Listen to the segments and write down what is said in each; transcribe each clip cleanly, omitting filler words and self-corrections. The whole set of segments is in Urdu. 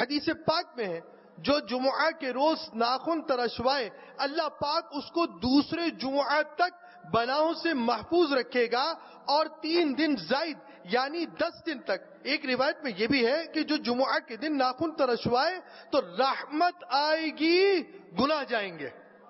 حدیث پاک میں ہے جو جمعہ کے روز ناخن ترشوائے اللہ پاک اس کو دوسرے جمعہ تک بلاؤں سے محفوظ رکھے گا، اور 3 دن زائد یعنی 10 دن تک۔ ایک روایت میں یہ بھی ہے کہ جو جمعہ کے دن ناخن ترشوائے تو رحمت آئے گی، گناہ جائیں گے۔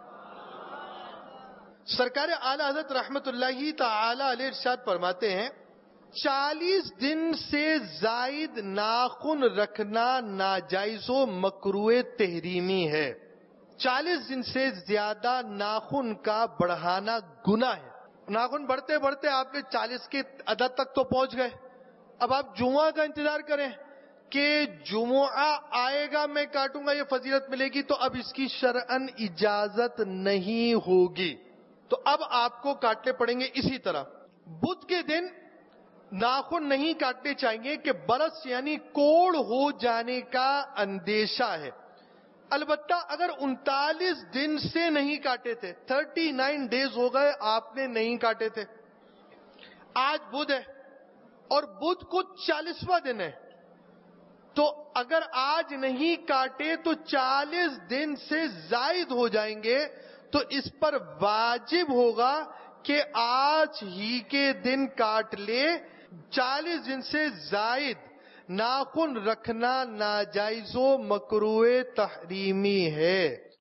سرکار اعلی حضرت رحمت اللہ تعالی علیہ ارشاد فرماتے ہیں 40 دن سے زائد ناخن رکھنا ناجائز و مکروہ تحریمی ہے۔ 40 دن سے زیادہ ناخن کا بڑھانا گناہ ہے۔ ناخن بڑھتے بڑھتے آپ نے 40 کے عدد تک تو پہنچ گئے، اب آپ جمعہ کا انتظار کریں کہ جمعہ آئے گا میں کاٹوں گا، یہ فضیلت ملے گی، تو اب اس کی شرعن اجازت نہیں ہوگی، تو اب آپ کو کاٹنے پڑیں گے۔ اسی طرح بدھ کے دن ناخن نہیں کاٹنے چاہیے کہ برس یعنی کوڑ ہو جانے کا اندیشہ ہے۔ البتہ اگر 39 دن سے نہیں کاٹے تھے، 39 ڈیز ہو گئے آپ نے نہیں کاٹے تھے، آج بدھ ہے اور بدھ کو 40واں دن ہے، تو اگر آج نہیں کاٹے تو 40 دن سے زائد ہو جائیں گے، تو اس پر واجب ہوگا کہ آج ہی کے دن کاٹ لے۔ 40 دن سے زائد ناخن رکھنا ناجائز و مکروہ تحریمی ہے۔